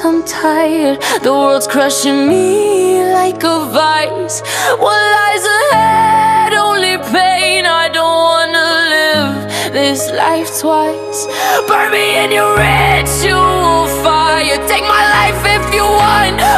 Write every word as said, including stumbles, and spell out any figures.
I'm tired. The world's crushing me like a vice. What lies ahead? Only pain. I don't wanna live this life twice. Burn me in your ritual fire. Take my life if you want.